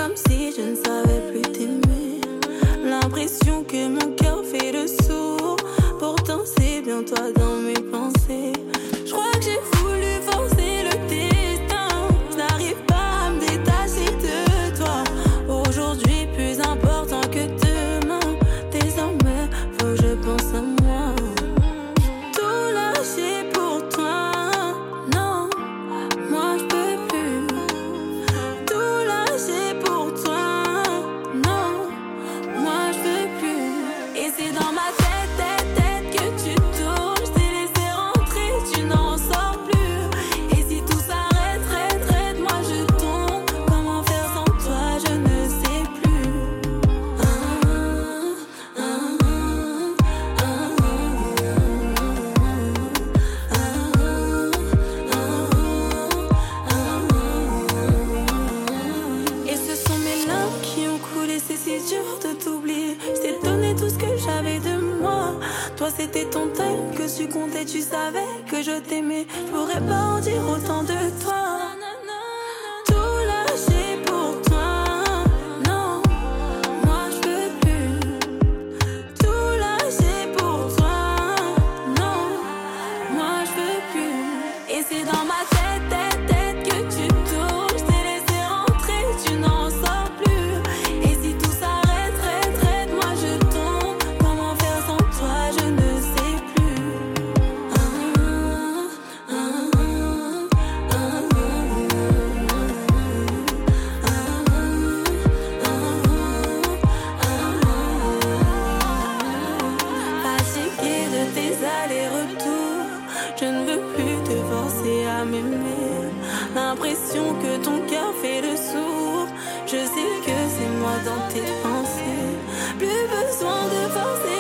comme si je ne savais plus t'aimer. L'impression que mon cœur fait le sourd. Pourtant c'est bien toi dans mes pensées. Je crois que j'ai voulu forcer le destin. Je n'arrive pas à me détacher de toi. Aujourd'hui plus important que demain. Désormais faut que je pense à moi. Tout lâcher pour toi. Non, moi je peux plus. Tout lâcher pour toi. Non, moi je peux plus. Et c'est dans ma tête que tu tournes. Je t'ai laissé rentrer, tu n'en sors plus. Et si tout s'arrête, moi je tombe. Comment faire sans toi, je ne sais plus. Et ce sont mes larmes qui ont coulé, c'est si dur de t'oublier. Je t'ai donné tout ce que j'avais de moi. Toi c'était ton time que tu comptais, tu savais que je t'aimais. Je pourrais pas en dire autant de toi. Tout lâcher pour toi. Non, moi je peux plus. Tout lâcher pour toi. Non, moi je peux plus. Et c'est dans ma tête que tu tournes. Je t'ai laissé rentrer, tu n'en sors plus. Et si tout s'arrête, moi je tombe. Comment faire sans toi, je ne sais plus. Fatiguée de tes allers-retours, je ne veux plus te forcer à m'aimer. L'impression que ton cœur fait le sourd. Je sais que c'est moi dans tes pensées. Plus besoin de forcer